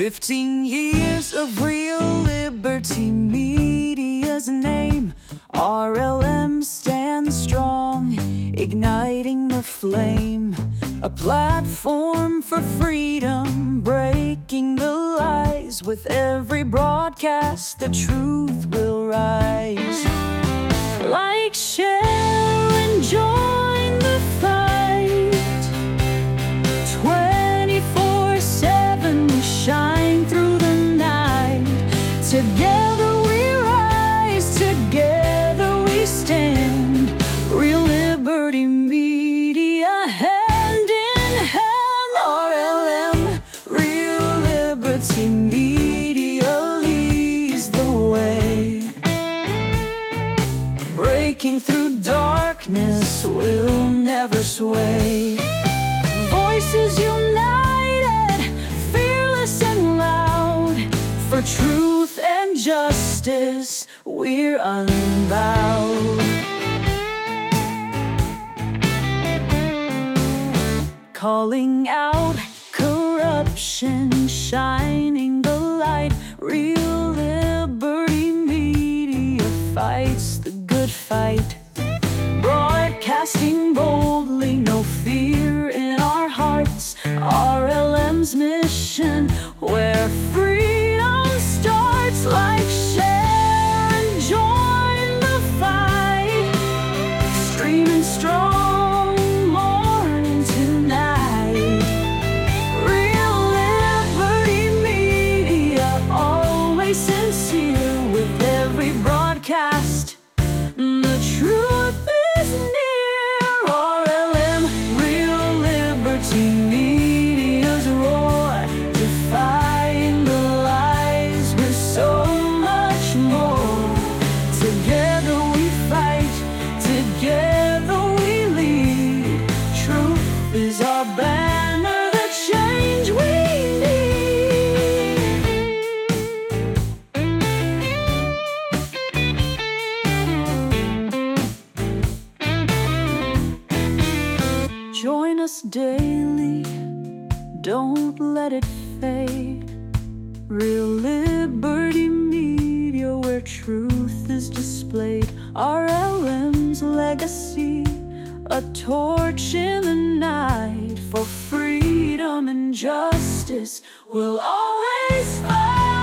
15 years of Real Liberty Media's name. RLM stands strong, igniting the flame. A platform for freedom, breaking the lies. With every broadcast, the truth will rise. Like, share, and join the fight. 24/7 we shine through the night. Together we rise, together we stand. Real Liberty Media, hand in hand. RLM, Real Liberty Media leads the way. Breaking through darkness, we'll never sway. Voices united, fearless and loud. For truth and justice, we're unbowed. Calling out corruption, shining the light. Real Liberty Media fights the good fight. Broadcasting boldly, no fear in our hearts. RLM's mission, where freedom starts. Like, share, and join the fight. Streaming strong, morning to night. Real Liberty Media, always sincere with every broadcast. The truth is near. RLM, Real Liberty Media's roar, defying the lies. We're so much more. Together we fight, together we lead. Truth is our banner, the change we Join us daily, don't let it fade. Real Liberty Media, where truth is displayed. RLM's legacy, a torch in the night. For freedom and justice, we'll always fight.